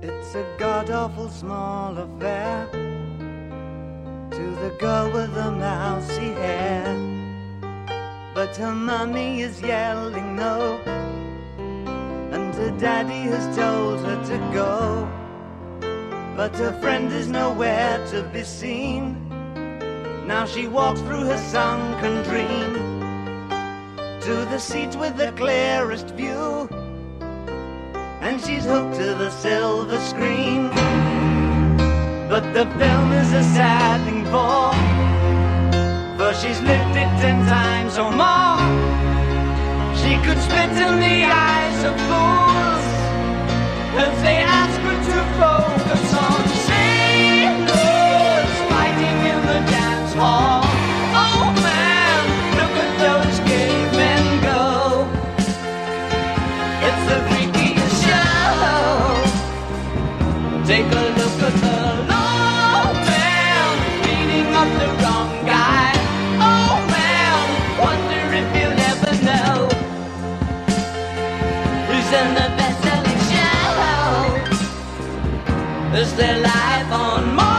It's a god-awful small affair to the girl with the mousy hair, but her mummy is yelling no, and her daddy has told her to go. But her friend is nowhere to be seen. Now she walks through her sunken dream to the seat with the clearest view, and she's hooked to the silver screen. But the film is a sad thing for she's lived it 10 times or more. She could spit in the eyes of fools if they ask her to focus on sailors fighting in the dance hall. Oh man, look at those cavemen go. It's the freakiest show. Take a look at the low man beating up the wrong guy. Oh man, wonder if you'll ever know who's in the best-selling show. Is their life on Mars?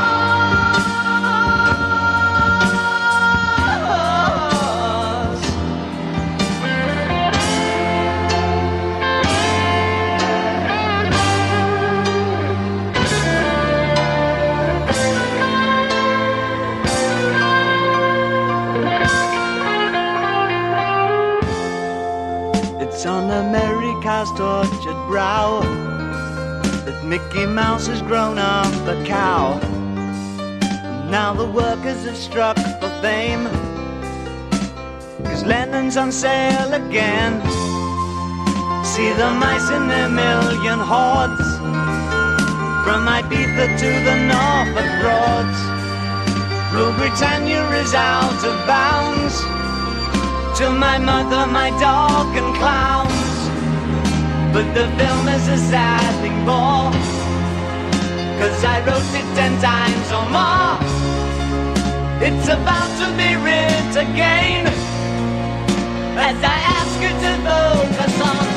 It's on America's tortured brow that Mickey Mouse has grown up a cow. And now the workers have struck for fame, 'cause Lennon's on sale again. See the mice in their million hordes, from Ibiza to the Norfolk Broads. Rule Britannia is out of bounds, to my mother, my dog and clowns. But the film is a sad thing more, 'cause I wrote it 10 times or more. It's about to be writ again, as I ask you to focus on